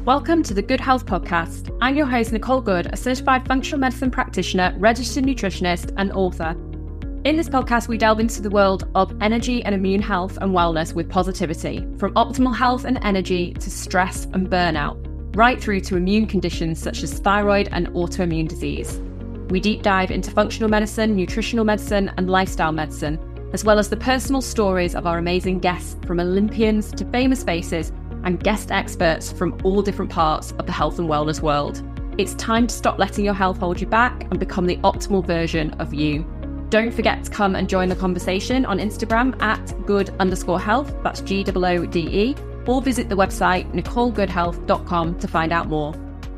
Welcome to the Good Health Podcast. I'm your host, Nicole Good, a certified functional medicine practitioner, registered nutritionist, and author. In this podcast, we delve into the world of energy and immune health and wellness with positivity, from optimal health and energy to stress and burnout, right through to immune conditions such as thyroid and autoimmune disease. We deep dive into functional medicine, nutritional medicine, and lifestyle medicine, as well as the personal stories of our amazing guests, from Olympians to famous faces and guest experts from all different parts of the health and wellness world. It's time to stop letting your health hold you back and become the optimal version of you. Don't forget to come and join the conversation on Instagram at good_health, that's GOODE, or visit the website nicolegoodhealth.com to find out more.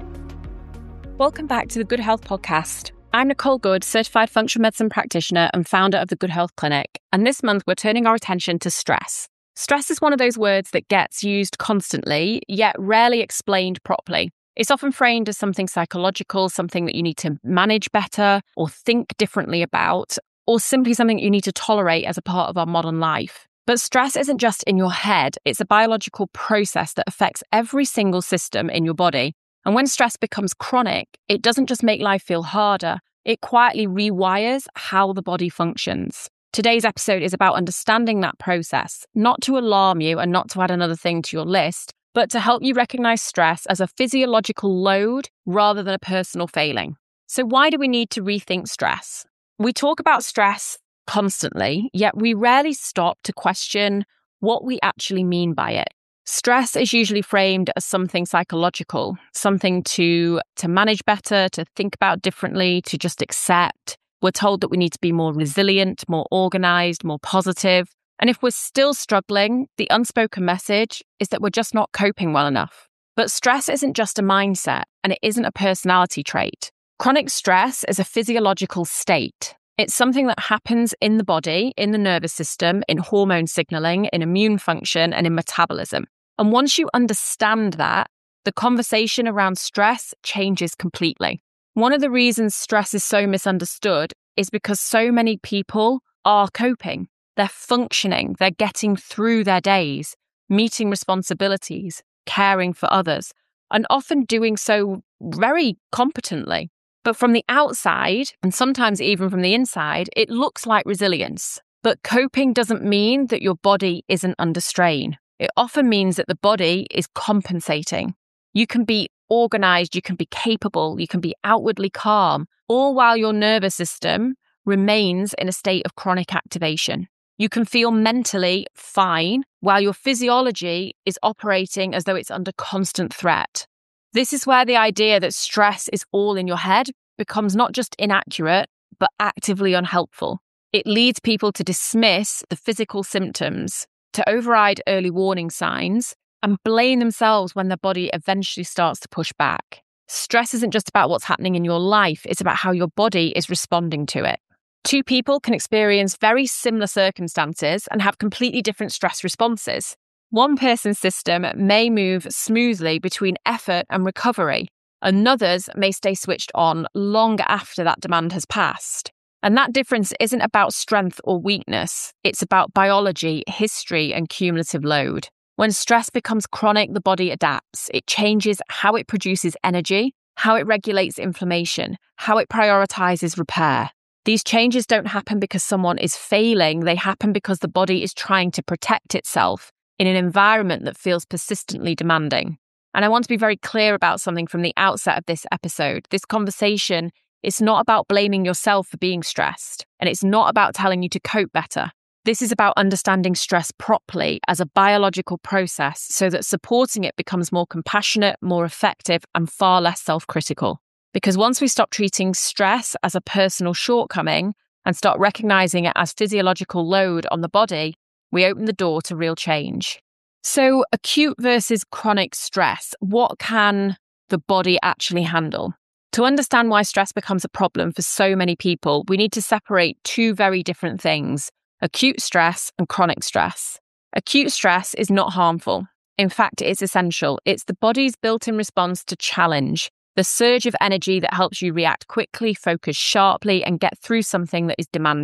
Welcome back to the Good Health Podcast. I'm Nicole Good, certified functional medicine practitioner and founder of the Good Health Clinic. And this month, we're turning our attention to stress. Stress is one of those words that gets used constantly, yet rarely explained properly. It's often framed as something psychological, something that you need to manage better or think differently about, or simply something you need to tolerate as a part of our modern life. But stress isn't just in your head, it's a biological process that affects every single system in your body. And when stress becomes chronic, it doesn't just make life feel harder, it quietly rewires how the body functions. Today's episode is about understanding that process, not to alarm you and not to add another thing to your list, but to help you recognize stress as a physiological load rather than a personal failing. So why do we need to rethink stress? We talk about stress constantly, yet we rarely stop to question what we actually mean by it. Stress is usually framed as something psychological, something to manage better, to think about differently, to just accept. We're told that we need to be more resilient, more organized, more positive. And if we're still struggling, the unspoken message is that we're just not coping well enough. But stress isn't just a mindset, and it isn't a personality trait. Chronic stress is a physiological state. It's something that happens in the body, in the nervous system, in hormone signaling, in immune function, and in metabolism. And once you understand that, the conversation around stress changes completely. One of the reasons stress is so misunderstood is because so many people are coping. They're functioning, they're getting through their days, meeting responsibilities, caring for others, and often doing so very competently. But from the outside, and sometimes even from the inside, it looks like resilience. But coping doesn't mean that your body isn't under strain. It often means that the body is compensating. You can be organized, you can be capable, you can be outwardly calm, all while your nervous system remains in a state of chronic activation. You can feel mentally fine while your physiology is operating as though it's under constant threat. This is where the idea that stress is all in your head becomes not just inaccurate, but actively unhelpful. It leads people to dismiss the physical symptoms, to override early warning signs, and blame themselves when their body eventually starts to push back. Stress isn't just about what's happening in your life, it's about how your body is responding to it. Two people can experience very similar circumstances and have completely different stress responses. One person's system may move smoothly between effort and recovery. Another's may stay switched on long after that demand has passed. And that difference isn't about strength or weakness. It's about biology, history, and cumulative load. When stress becomes chronic, the body adapts. It changes how it produces energy, how it regulates inflammation, how it prioritizes repair. These changes don't happen because someone is failing. They happen because the body is trying to protect itself in an environment that feels persistently demanding. And I want to be very clear about something from the outset of this episode. This conversation is not about blaming yourself for being stressed, and it's not about telling you to cope better. This is about understanding stress properly as a biological process so that supporting it becomes more compassionate, more effective, and far less self-critical. Because once we stop treating stress as a personal shortcoming and start recognizing it as physiological load on the body, we open the door to real change. So, acute versus chronic stress, what can the body actually handle? To understand why stress becomes a problem for so many people, we need to separate two very different things: acute stress and chronic stress. Acute stress is not harmful. In fact, it's essential. It's the body's built-in response to challenge, the surge of energy that helps you react quickly, focus sharply, and get through something that is demanding.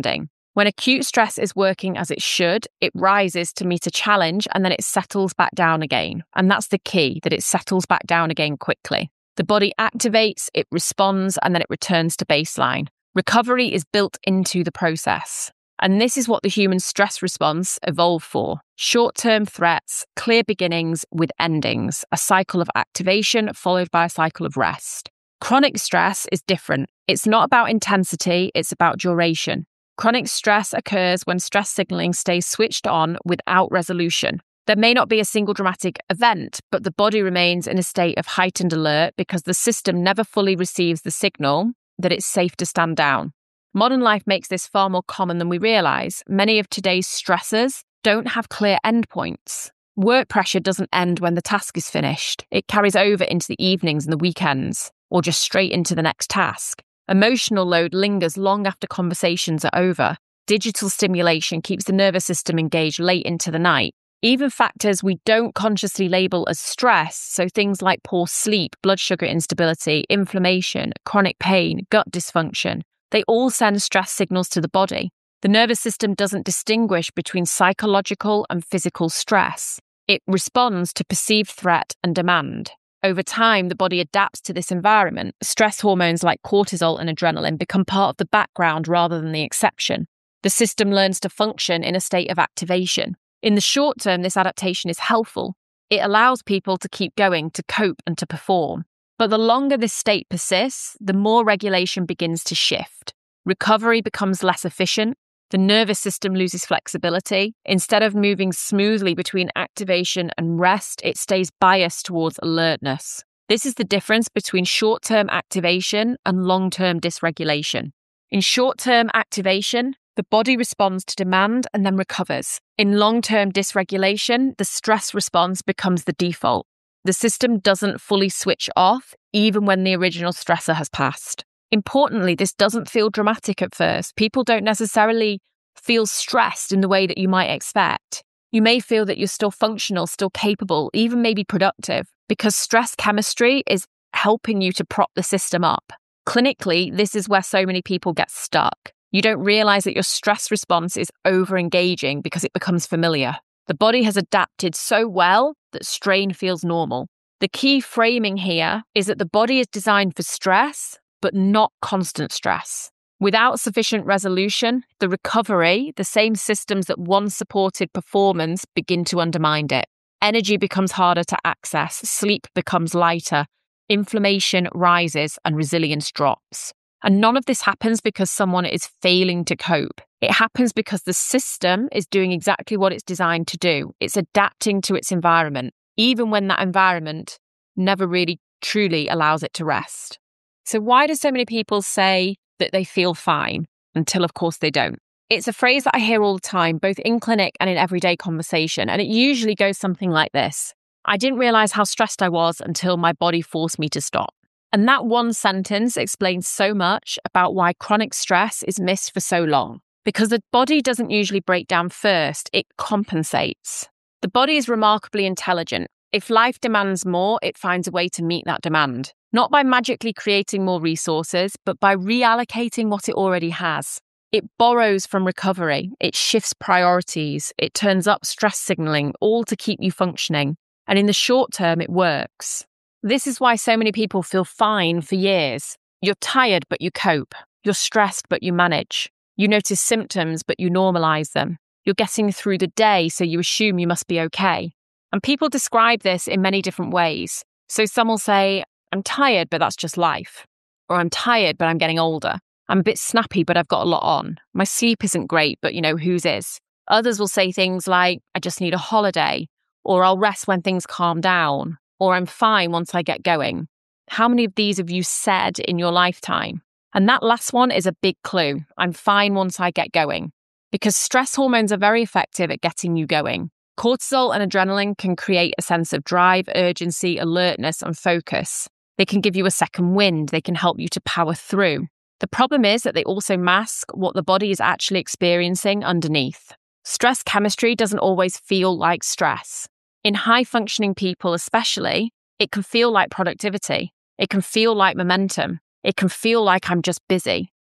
When acute stress is working as it should, it rises to meet a challenge and then it settles back down again. And that's the key, that it settles back down again quickly. The body activates, it responds, and then it returns to baseline. Recovery is built into the process. And this is what the human stress response evolved for. Short-term threats, clear beginnings with endings, a cycle of activation followed by a cycle of rest. Chronic stress is different. It's not about intensity, it's about duration. Chronic stress occurs when stress signaling stays switched on without resolution. There may not be a single dramatic event, but the body remains in a state of heightened alert because the system never fully receives the signal that it's safe to stand down. Modern life makes this far more common than we realise. Many of today's stressors don't have clear endpoints. Work pressure doesn't end when the task is finished. It carries over into the evenings and the weekends, or just straight into the next task. Emotional load lingers long after conversations are over. Digital stimulation keeps the nervous system engaged late into the night. Even factors we don't consciously label as stress, so things like poor sleep, blood sugar instability, inflammation, chronic pain, gut dysfunction, they all send stress signals to the body. The nervous system doesn't distinguish between psychological and physical stress. It responds to perceived threat and demand. Over time, the body adapts to this environment. Stress hormones like cortisol and adrenaline become part of the background rather than the exception. The system learns to function in a state of activation. In the short term, this adaptation is helpful. It allows people to keep going, to cope and to perform. But the longer this state persists, the more regulation begins to shift. Recovery becomes less efficient. The nervous system loses flexibility. Instead of moving smoothly between activation and rest, it stays biased towards alertness. This is the difference between short-term activation and long-term dysregulation. In short-term activation, the body responds to demand and then recovers. In long-term dysregulation, the stress response becomes the default. The system doesn't fully switch off, even when the original stressor has passed. Importantly, this doesn't feel dramatic at first. People don't necessarily feel stressed in the way that you might expect. You may feel that you're still functional, still capable, even maybe productive, because stress chemistry is helping you to prop the system up. Clinically, this is where so many people get stuck. You don't realize that your stress response is over-engaging because it becomes familiar. The body has adapted so well that strain feels normal. The key framing here is that the body is designed for stress, but not constant stress. Without sufficient resolution, the recovery, the same systems that once supported performance, begin to undermine it. Energy becomes harder to access, sleep becomes lighter, inflammation rises, and resilience drops. And none of this happens because someone is failing to cope. It happens because the system is doing exactly what it's designed to do. It's adapting to its environment, even when that environment never really truly allows it to rest. So why do so many people say that they feel fine until, of course, they don't? It's a phrase that I hear all the time, both in clinic and in everyday conversation, and it usually goes something like this. I didn't realize how stressed I was until my body forced me to stop. And that one sentence explains so much about why chronic stress is missed for so long. Because the body doesn't usually break down first, it compensates. The body is remarkably intelligent. If life demands more, it finds a way to meet that demand. Not by magically creating more resources, but by reallocating what it already has. It borrows from recovery, it shifts priorities, it turns up stress signaling, all to keep you functioning. And in the short term, it works. This is why so many people feel fine for years. You're tired, but you cope. You're stressed, but you manage. You notice symptoms, but you normalize them. You're getting through the day, so you assume you must be okay. And people describe this in many different ways. So some will say, I'm tired, but that's just life. Or I'm tired, but I'm getting older. I'm a bit snappy, but I've got a lot on. My sleep isn't great, but whose is? Others will say things like, I just need a holiday, or I'll rest when things calm down, or I'm fine once I get going. How many of these have you said in your lifetime? And that last one is a big clue. I'm fine once I get going. Because stress hormones are very effective at getting you going. Cortisol and adrenaline can create a sense of drive, urgency, alertness, and focus. They can give you a second wind. They can help you to power through. The problem is that they also mask what the body is actually experiencing underneath. Stress chemistry doesn't always feel like stress. In high-functioning people especially, it can feel like productivity. It can feel like momentum. It can feel like I'm just busy.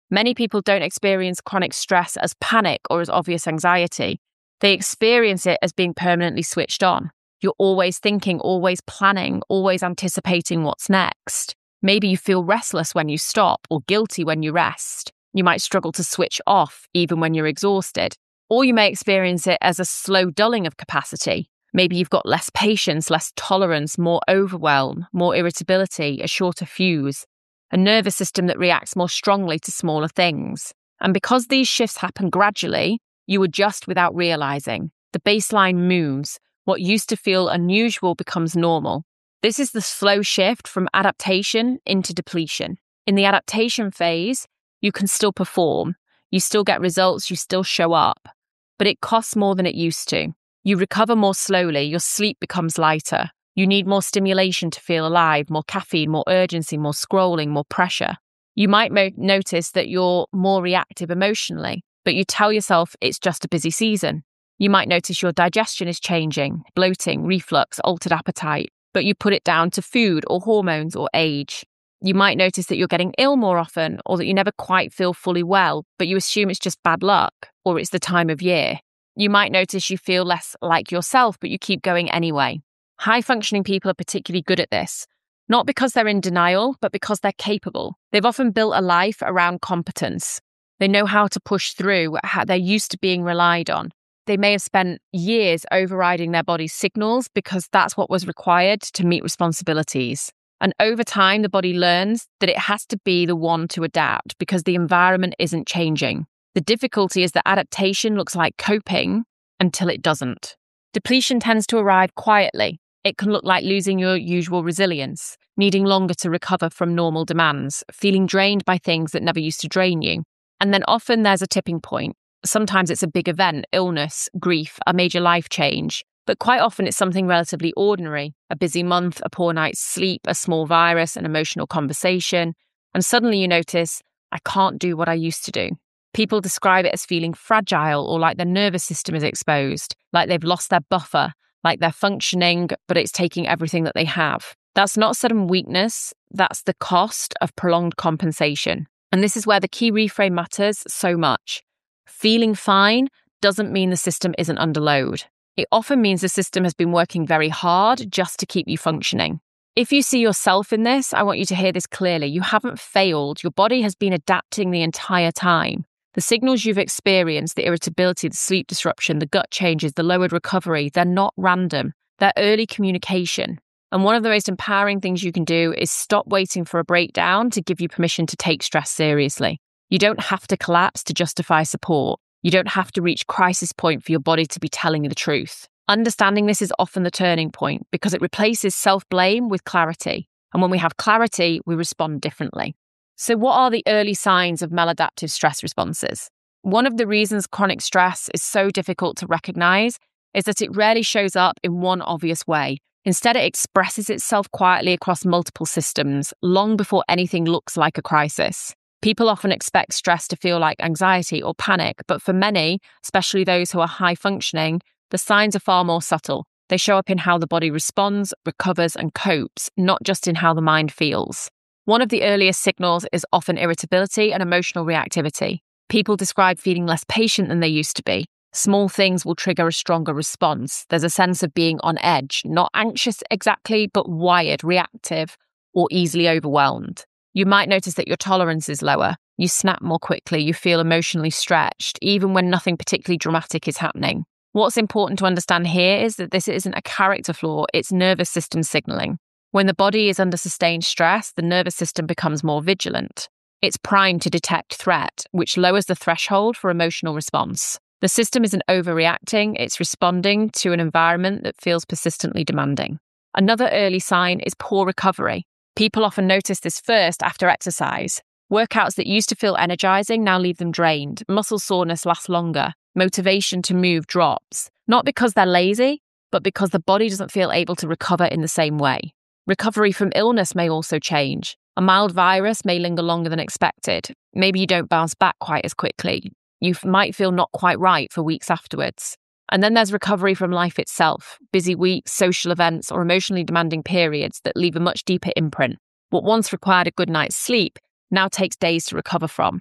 Many people don't experience chronic stress as panic or as obvious anxiety. They experience it as being permanently switched on. You're always thinking, always planning, always anticipating what's next. Maybe you feel restless when you stop or guilty when you rest. You might struggle to switch off even when you're exhausted. Or you may experience it as a slow dulling of capacity. Maybe you've got less patience, less tolerance, more overwhelm, more irritability, a shorter fuse, a nervous system that reacts more strongly to smaller things. And because these shifts happen gradually, you adjust without realizing. The baseline moves. What used to feel unusual becomes normal. This is the slow shift from adaptation into depletion. In the adaptation phase, you can still perform. You still get results, you still show up. But it costs more than it used to. You recover more slowly, your sleep becomes lighter. You need more stimulation to feel alive, more caffeine, more urgency, more scrolling, more pressure. You might notice that you're more reactive emotionally, but you tell yourself it's just a busy season. You might notice your digestion is changing, bloating, reflux, altered appetite, but you put it down to food or hormones or age. You might notice that you're getting ill more often or that you never quite feel fully well, but you assume it's just bad luck or it's the time of year. You might notice you feel less like yourself, but you keep going anyway. High-functioning people are particularly good at this, not because they're in denial, but because they're capable. They've often built a life around competence. They know how to push through, how they're used to being relied on. They may have spent years overriding their body's signals because that's what was required to meet responsibilities. And over time, the body learns that it has to be the one to adapt because the environment isn't changing. The difficulty is that adaptation looks like coping until it doesn't. Depletion tends to arrive quietly. It can look like losing your usual resilience, needing longer to recover from normal demands, feeling drained by things that never used to drain you. And then often there's a tipping point. Sometimes it's a big event, illness, grief, a major life change. But quite often it's something relatively ordinary, a busy month, a poor night's sleep, a small virus, an emotional conversation. And suddenly you notice, I can't do what I used to do. People describe it as feeling fragile or like their nervous system is exposed, like they've lost their buffer, like they're functioning, but it's taking everything that they have. That's not sudden weakness, that's the cost of prolonged compensation. And this is where the key reframe matters so much. Feeling fine doesn't mean the system isn't under load. It often means the system has been working very hard just to keep you functioning. If you see yourself in this, I want you to hear this clearly. You haven't failed. Your body has been adapting the entire time. The signals you've experienced, the irritability, the sleep disruption, the gut changes, the lowered recovery, they're not random. They're early communication. And one of the most empowering things you can do is stop waiting for a breakdown to give you permission to take stress seriously. You don't have to collapse to justify support. You don't have to reach crisis point for your body to be telling you the truth. Understanding this is often the turning point because it replaces self-blame with clarity. And when we have clarity, we respond differently. So what are the early signs of maladaptive stress responses? One of the reasons chronic stress is so difficult to recognize is that it rarely shows up in one obvious way. Instead, it expresses itself quietly across multiple systems, long before anything looks like a crisis. People often expect stress to feel like anxiety or panic, but for many, especially those who are high functioning, the signs are far more subtle. They show up in how the body responds, recovers, and copes, not just in how the mind feels. One of the earliest signals is often irritability and emotional reactivity. People describe feeling less patient than they used to be. Small things will trigger a stronger response. There's a sense of being on edge, not anxious exactly, but wired, reactive, or easily overwhelmed. You might notice that your tolerance is lower. You snap more quickly. You feel emotionally stretched, even when nothing particularly dramatic is happening. What's important to understand here is that this isn't a character flaw, it's nervous system signaling. When the body is under sustained stress, the nervous system becomes more vigilant. It's primed to detect threat, which lowers the threshold for emotional response. The system isn't overreacting, it's responding to an environment that feels persistently demanding. Another early sign is poor recovery. People often notice this first after exercise. Workouts that used to feel energizing now leave them drained. Muscle soreness lasts longer. Motivation to move drops. Not because they're lazy, but because the body doesn't feel able to recover in the same way. Recovery from illness may also change. A mild virus may linger longer than expected. Maybe you don't bounce back quite as quickly. You might feel not quite right for weeks afterwards. And then there's recovery from life itself, busy weeks, social events, or emotionally demanding periods that leave a much deeper imprint. What once required a good night's sleep now takes days to recover from.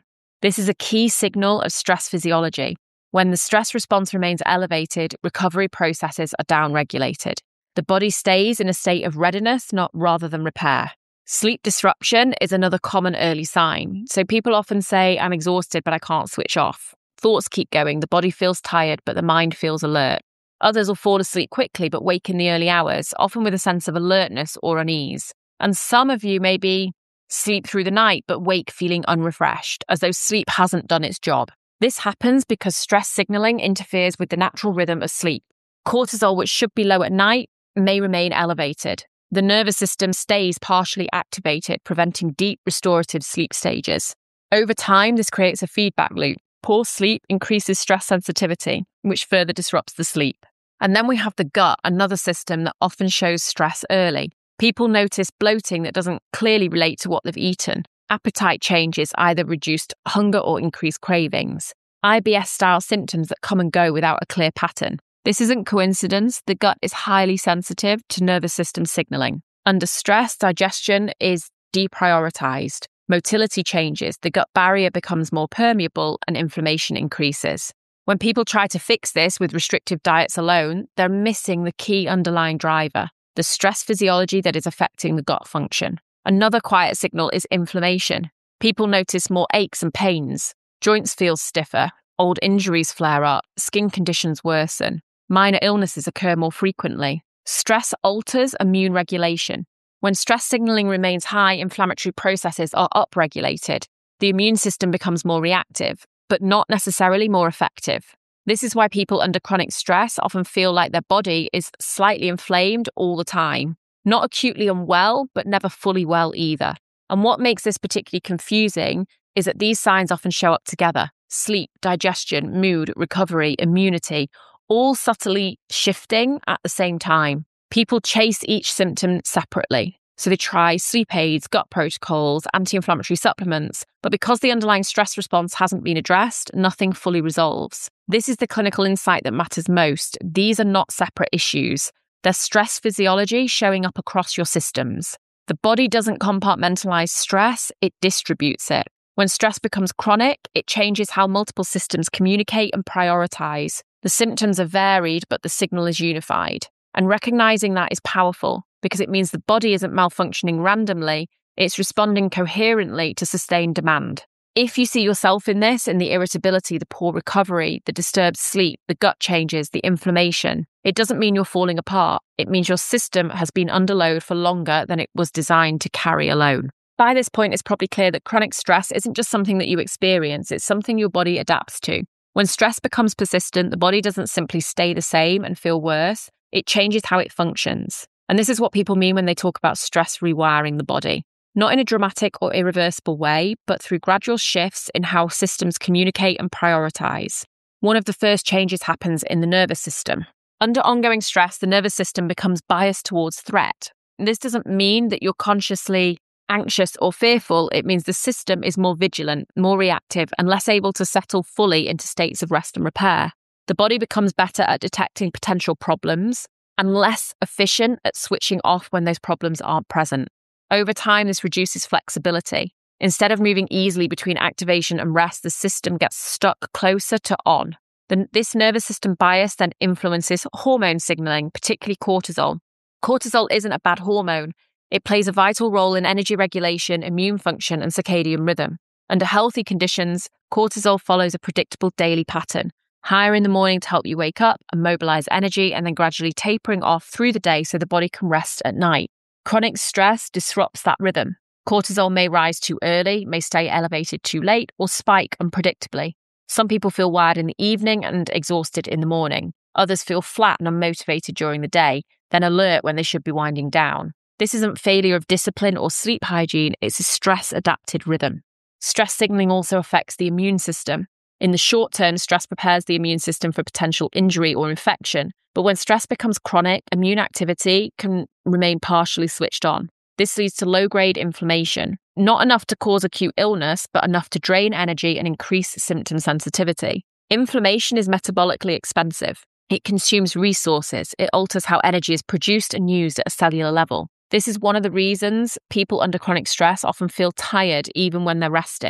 This is a key signal of stress physiology. When the stress response remains elevated, recovery processes are downregulated. The body stays in a state of readiness, not rather than repair. Sleep disruption is another common early sign. So people often say, I'm exhausted, but I can't switch off. Thoughts keep going. The body feels tired, but the mind feels alert. Others will fall asleep quickly, but wake in the early hours, often with a sense of alertness or unease. And some of you maybe sleep through the night, but wake feeling unrefreshed, as though sleep hasn't done its job. This happens because stress signaling interferes with the natural rhythm of sleep. Cortisol, which should be low at night, may remain elevated. The nervous system stays partially activated, preventing deep restorative sleep stages. Over time, this creates a feedback loop. Poor sleep increases stress sensitivity, which further disrupts the sleep. And then we have the gut, another system that often shows stress early. People notice bloating that doesn't clearly relate to what they've eaten. Appetite changes, either reduced hunger or increased cravings. IBS-style symptoms that come and go without a clear pattern. This isn't coincidence. The gut is highly sensitive to nervous system signaling. Under stress, digestion is deprioritized. Motility changes. The gut barrier becomes more permeable and inflammation increases. When people try to fix this with restrictive diets alone, they're missing the key underlying driver, the stress physiology that is affecting the gut function. Another quiet signal is inflammation. People notice more aches and pains. Joints feel stiffer. Old injuries flare up. Skin conditions worsen. Minor illnesses occur more frequently. Stress alters immune regulation. When stress signaling remains high, inflammatory processes are upregulated. The immune system becomes more reactive, but not necessarily more effective. This is why people under chronic stress often feel like their body is slightly inflamed all the time. Not acutely unwell, but never fully well either. And what makes this particularly confusing is that these signs often show up together. Sleep, digestion, mood, recovery, immunity, all subtly shifting at the same time. People chase each symptom separately. So they try sleep aids, gut protocols, anti-inflammatory supplements, but because the underlying stress response hasn't been addressed, nothing fully resolves. This is the clinical insight that matters most. These are not separate issues. They're stress physiology showing up across your systems. The body doesn't compartmentalize stress, it distributes it. When stress becomes chronic, it changes how multiple systems communicate and prioritize. The symptoms are varied, but the signal is unified. And recognizing that is powerful because it means the body isn't malfunctioning randomly, it's responding coherently to sustained demand. If you see yourself in this, in the irritability, the poor recovery, the disturbed sleep, the gut changes, the inflammation, it doesn't mean you're falling apart. It means your system has been under load for longer than it was designed to carry alone. By this point, it's probably clear that chronic stress isn't just something that you experience, it's something your body adapts to. When stress becomes persistent, the body doesn't simply stay the same and feel worse, it changes how it functions. And this is what people mean when they talk about stress rewiring the body. Not in a dramatic or irreversible way, but through gradual shifts in how systems communicate and prioritize. One of the first changes happens in the nervous system. Under ongoing stress, the nervous system becomes biased towards threat. This doesn't mean that you're consciously anxious or fearful. It means the system is more vigilant, more reactive, and less able to settle fully into states of rest and repair. The body becomes better at detecting potential problems and less efficient at switching off when those problems aren't present. Over time, this reduces flexibility. Instead of moving easily between activation and rest, the system gets stuck closer to on. This nervous system bias then influences hormone signaling, particularly cortisol. Cortisol isn't a bad hormone. It plays a vital role in energy regulation, immune function, and circadian rhythm. Under healthy conditions, cortisol follows a predictable daily pattern. Higher in the morning to help you wake up and mobilize energy, and then gradually tapering off through the day so the body can rest at night. Chronic stress disrupts that rhythm. Cortisol may rise too early, may stay elevated too late, or spike unpredictably. Some people feel wired in the evening and exhausted in the morning. Others feel flat and unmotivated during the day, then alert when they should be winding down. This isn't failure of discipline or sleep hygiene, it's a stress-adapted rhythm. Stress signaling also affects the immune system. In the short term, stress prepares the immune system for potential injury or infection. But when stress becomes chronic, immune activity can remain partially switched on. This leads to low-grade inflammation, not enough to cause acute illness, but enough to drain energy and increase symptom sensitivity. Inflammation is metabolically expensive. It consumes resources. It alters how energy is produced and used at a cellular level. This is one of the reasons people under chronic stress often feel tired even when they're resting.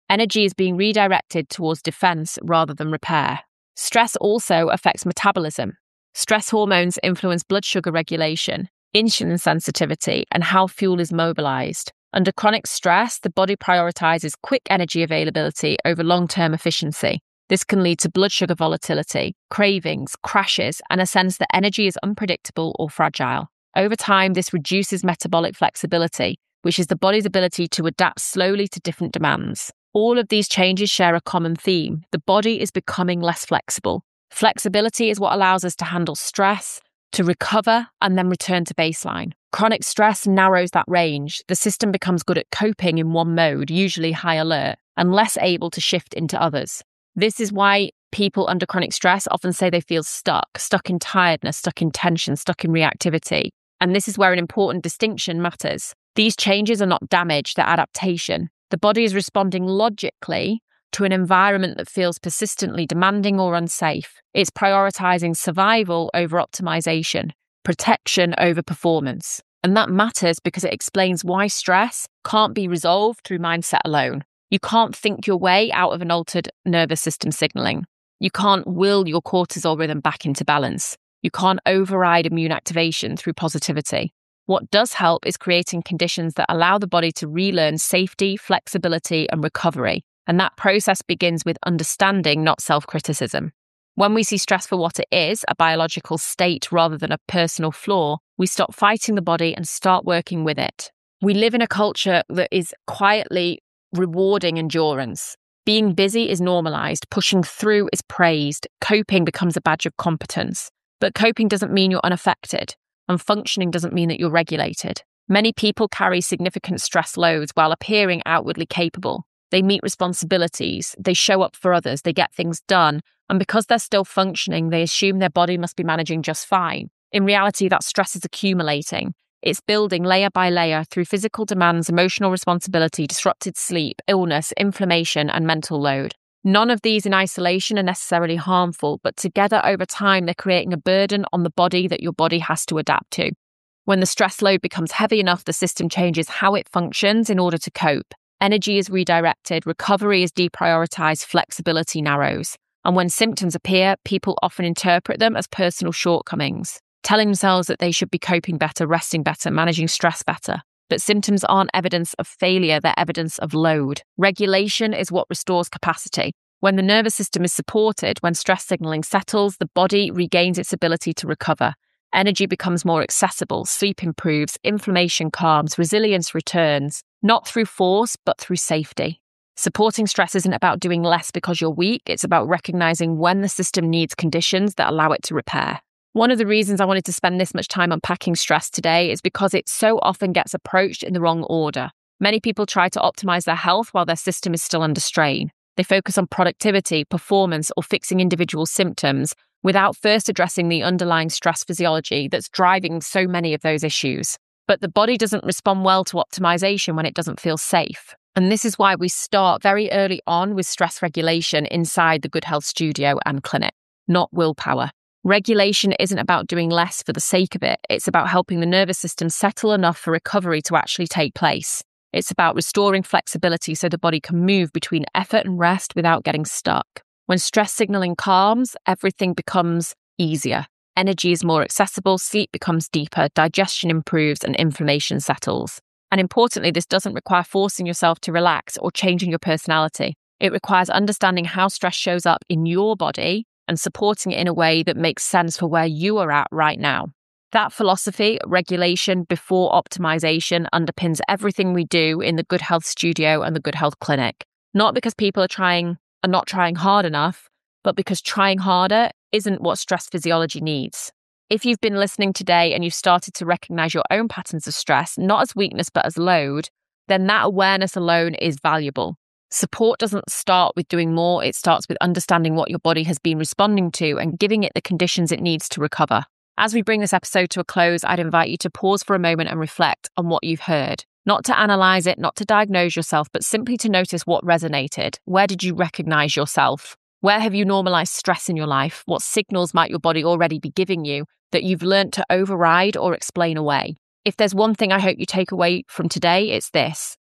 Energy is being redirected towards defense rather than repair. Stress also affects metabolism. Stress hormones influence blood sugar regulation, insulin sensitivity, and how fuel is mobilized. Under chronic stress, the body prioritizes quick energy availability over long-term efficiency. This can lead to blood sugar volatility, cravings, crashes, and a sense that energy is unpredictable or fragile. Over time, this reduces metabolic flexibility, which is the body's ability to adapt slowly to different demands. All of these changes share a common theme. The body is becoming less flexible. Flexibility is what allows us to handle stress, to recover, and then return to baseline. Chronic stress narrows that range. The system becomes good at coping in one mode, usually high alert, and less able to shift into others. This is why people under chronic stress often say they feel stuck in tiredness, stuck in tension, stuck in reactivity. And this is where an important distinction matters. These changes are not damage, they're adaptation. The body is responding logically to an environment that feels persistently demanding or unsafe. It's prioritizing survival over optimization, protection over performance. And that matters because it explains why stress can't be resolved through mindset alone. You can't think your way out of an altered nervous system signaling. You can't will your cortisol rhythm back into balance. You can't override immune activation through positivity. What does help is creating conditions that allow the body to relearn safety, flexibility, and recovery. And that process begins with understanding, not self-criticism. When we see stress for what it is, a biological state rather than a personal flaw, we stop fighting the body and start working with it. We live in a culture that is quietly rewarding endurance. Being busy is normalized, pushing through is praised, coping becomes a badge of competence. But coping doesn't mean you're unaffected. And functioning doesn't mean that you're regulated. Many people carry significant stress loads while appearing outwardly capable. They meet responsibilities, they show up for others, they get things done, and because they're still functioning, they assume their body must be managing just fine. In reality, that stress is accumulating. It's building layer by layer through physical demands, emotional responsibility, disrupted sleep, illness, inflammation, and mental load. None of these in isolation are necessarily harmful, but together over time, they're creating a burden on the body that your body has to adapt to. When the stress load becomes heavy enough, the system changes how it functions in order to cope. Energy is redirected, recovery is deprioritized, flexibility narrows. And when symptoms appear, people often interpret them as personal shortcomings, telling themselves that they should be coping better, resting better, managing stress better. But symptoms aren't evidence of failure, they're evidence of load. Regulation is what restores capacity. When the nervous system is supported, when stress signaling settles, the body regains its ability to recover. Energy becomes more accessible, sleep improves, inflammation calms, resilience returns, not through force, but through safety. Supporting stress isn't about doing less because you're weak, it's about recognizing when the system needs conditions that allow it to repair. One of the reasons I wanted to spend this much time unpacking stress today is because it so often gets approached in the wrong order. Many people try to optimize their health while their system is still under strain. They focus on productivity, performance, or fixing individual symptoms without first addressing the underlying stress physiology that's driving so many of those issues. But the body doesn't respond well to optimization when it doesn't feel safe. And this is why we start very early on with stress regulation inside the Good Health Studio and clinic, not willpower. Regulation isn't about doing less for the sake of it. It's about helping the nervous system settle enough for recovery to actually take place. It's about restoring flexibility so the body can move between effort and rest without getting stuck. When stress signaling calms, everything becomes easier. Energy is more accessible, sleep becomes deeper, digestion improves, and inflammation settles. And importantly, this doesn't require forcing yourself to relax or changing your personality. It requires understanding how stress shows up in your body and supporting it in a way that makes sense for where you are at right now. That philosophy, regulation before optimization, underpins everything we do in the Good Health Studio and the Good Health Clinic. Not because people are not trying hard enough, but because trying harder isn't what stress physiology needs. If you've been listening today and you've started to recognize your own patterns of stress, not as weakness, but as load, then that awareness alone is valuable. Support doesn't start with doing more, it starts with understanding what your body has been responding to and giving it the conditions it needs to recover. As we bring this episode to a close, I'd invite you to pause for a moment and reflect on what you've heard. Not to analyze it, not to diagnose yourself, but simply to notice what resonated. Where did you recognize yourself? Where have you normalized stress in your life? What signals might your body already be giving you that you've learned to override or explain away? If there's one thing I hope you take away from today, it's this.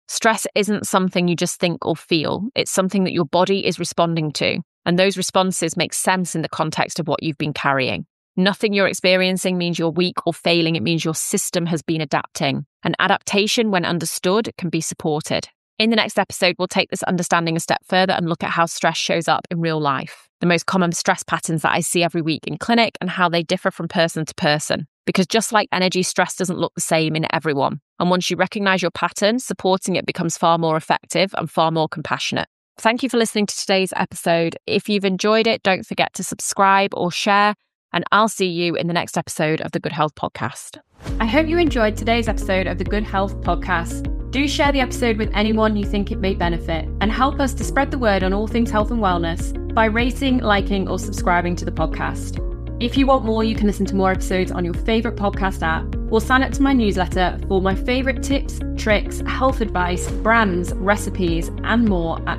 Stress isn't something you just think or feel. It's something that your body is responding to. And those responses make sense in the context of what you've been carrying. Nothing you're experiencing means you're weak or failing. It means your system has been adapting. And adaptation, when understood, can be supported. In the next episode, we'll take this understanding a step further and look at how stress shows up in real life, the most common stress patterns that I see every week in clinic and how they differ from person to person. Because just like energy, stress doesn't look the same in everyone. And once you recognize your pattern, supporting it becomes far more effective and far more compassionate. Thank you for listening to today's episode. If you've enjoyed it, don't forget to subscribe or share, and I'll see you in the next episode of the Good Health Podcast. I hope you enjoyed today's episode of the Good Health Podcast. Do share the episode with anyone you think it may benefit, and help us to spread the word on all things health and wellness by rating, liking, or subscribing to the podcast. If you want more, you can listen to more episodes on your favourite podcast app, or sign up to my newsletter for my favourite tips, tricks, health advice, brands, recipes, and more at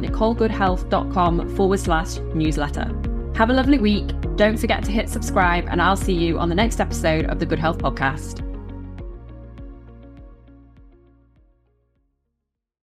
nicolegoodhealth.com/newsletter. Have a lovely week. Don't forget to hit subscribe, and I'll see you on the next episode of the Good Health Podcast.